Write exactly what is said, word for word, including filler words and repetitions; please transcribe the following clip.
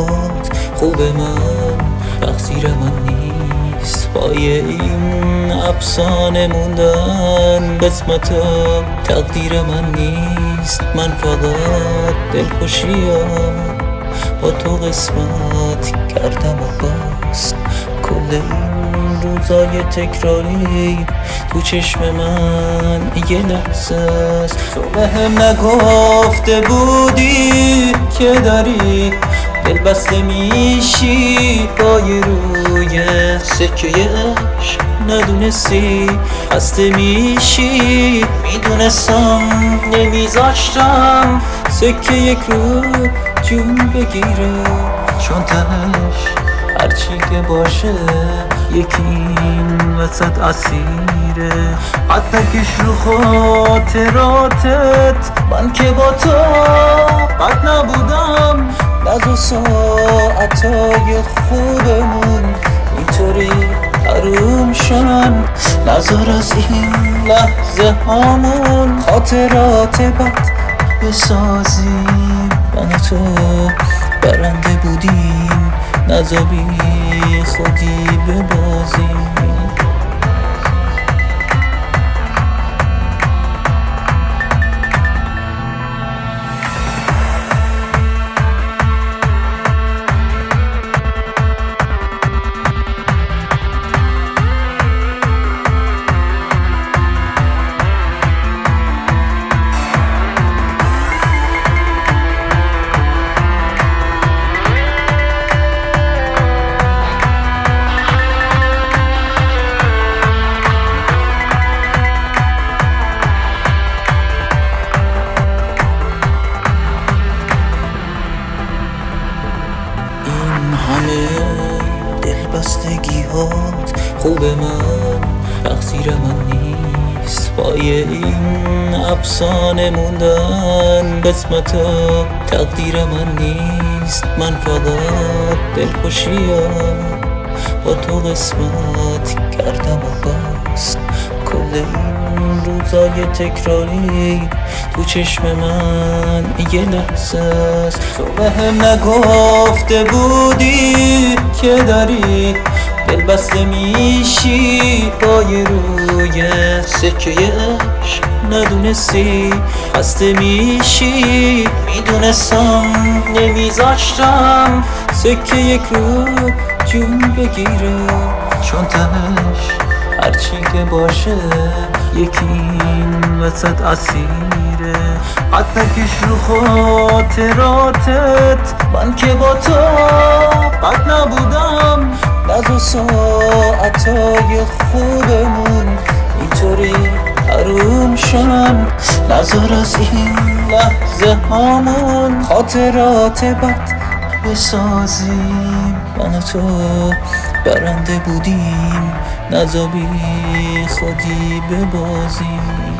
هات خوب من تقصیر من نیست. پای این افسانه موندن قسمت تقدیر من نیست. من فقط دلخوشیم با تو قسمت کردم و بس. کل این روزای تکراری تو چشم من یه لحظه است. تو بهم نگفته بودی که داری دل بسته میشی با یه روی سکه عشق. ندونستی خسته میشی. میدونستم نمیذاشتم سکه یک رو جون بگیره، چون تهش هرچی که باشه یکی این وسط اسیره. حتی رو خاطراتت من که با تو بد نبودم. نز و ساعتای خوبمون اینطوری حروم شن. نذار از این لحظه هامون خاطرات بد بسازیم. من و تو برنده بودیم، نذار بی خودی ببازیم. همه دلبستگی هات خوب من تقصیر من نیست. پای این افسانه موندن قسمت تقدیر من نیست. من فقط دلخوشیم با تو قسمت کردم و بس. کل این روزای تکراری تو چشم من یه لحظه است. تو بهم نگفته بودی که داری دل بسته میشی با یه روی سکه عشق. ندونستی خسته میشی. میدونستم نمیذاشتم سکه یک رو جون بگیره، چون تهش هرچی که باشه یکی این وسط اسیره. حتی رو خاطراتت من که با تو بد نبودم. نز و ساعتای خوبمون اینطوری حروم شن. نذار از این لحظه هامون خاطرات بد بسازیم. من و تو برنده بودیم، نذار بی خودی ببازیم.